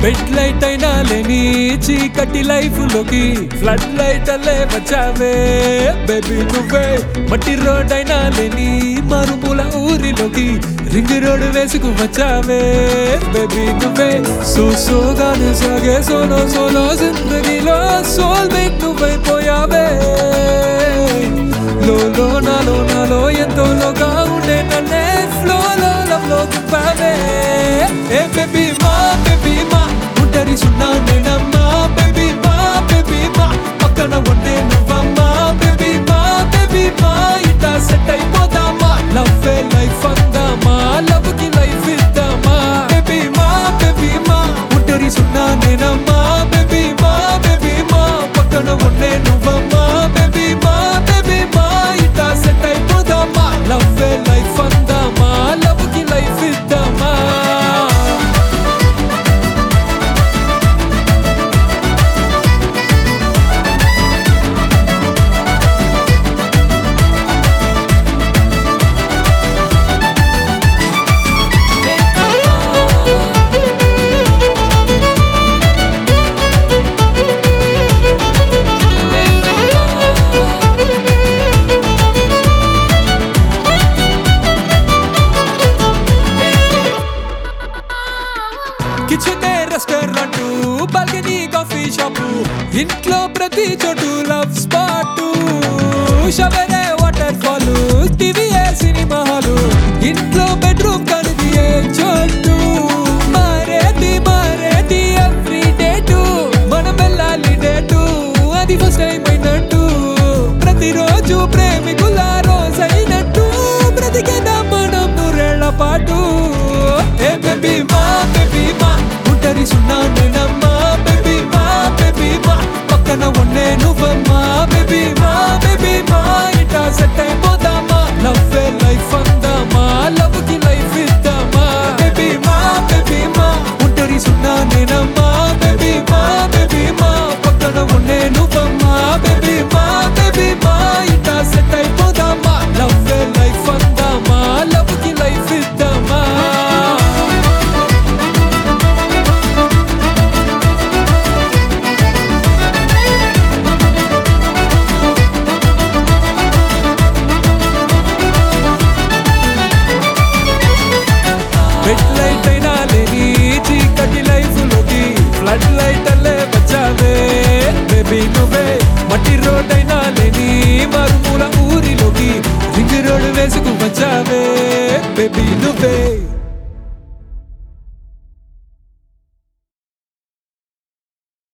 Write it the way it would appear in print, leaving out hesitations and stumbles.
Bed light అయినా లేని చీకటి లైఫ్ లోకి ఫ్లడ్ లైట్ అల్లే వచ్చావే బేబీ నువ్వే. మట్టి రోడ్ అయినా లేని మరుమూల ఊరిలోకి రింగ్ రోడ్ వేసుకు వచ్చావే బేబీ నువ్వే. సోగానే సాగే సోలో సోలో జిందగీలో సోల్మేట్ నువ్వైపోయావే. లో నాలో ఎంతో లోగా ఉండే నన్నే ఫ్లోలో లవ్ లో దింపావే. ఏ బేబీ మా ఒంటరి సున్నా నేనమ్మా బేబీ మా పక్కన ఉండే నువ్వమ్మా బేబీ మా ఇట్టా సెట్ అయిపోదామా. లవ్ లైఫ్ అందామా, లవ్ కి లైఫ్ ఇద్దామా. బేబీ మా ఒంటరి సున్నా నేనమ్మా బేబీ మా పక్కన ఉండే నువ్వమ్మా బేబీ మా ఇట్టా సెట్ అయిపోదామా. లవ్ లైఫ్ అందామా, లవ్ కి లైఫ్ ఇద్దామా. Kitchen restaurant balcony coffee shop ఇంట్లో ప్రతి చోటు లవ్ స్పాట్. షవరే వాటర్ ఫాల్ టీవీఏ సినిమా హాలు ఇంట్లో బెడ్రూమ్ కనిది ఏ చోటు. మారేది ఎవ్రీ డేటు మనం వెళ్ళాలి డేటు అది ఫస్ట్ టైం అయినట్టు. ప్రతిరోజు ప్రేమికుల రోజైనట్టు బ్రతికేదా మనం నూరేళ్ల పాటు. ఏ బేబీ మా ఒంటరి సున్నా నేనమ్మా బేబీ మా పక్కన ఉండే నువ్వమ్మా బేబీ మా ఇట్టా సెట్ అయిపోదామా. లవ్ లైఫ్ అందామా, లవ్ కి లైఫ్ ఇద్దామా. బేబీ మా ఒంటరి సున్నా నేనమ్మా బేబీ మా పక్కన ఉండే నువ్వమ్మా బేబీ మా ఇట్టా సెట్ అయిపోదామా. లవ్ లైఫ్ అందామా, లవ్ కి లైఫ్ ఇద్దామా. బెడ్ లైట్ అయినా లేని చీకటి లైఫ్ లోకి ఫ్లడ్ లైట్ అల్లే వచ్చావే బేబీ నువ్వే. మట్టి రోడ్ అయినా లేని మరుమూల ఊరిలోకి రింగ్ రోడ్ వేసుకు వచ్చావే బేబీ నువ్వే.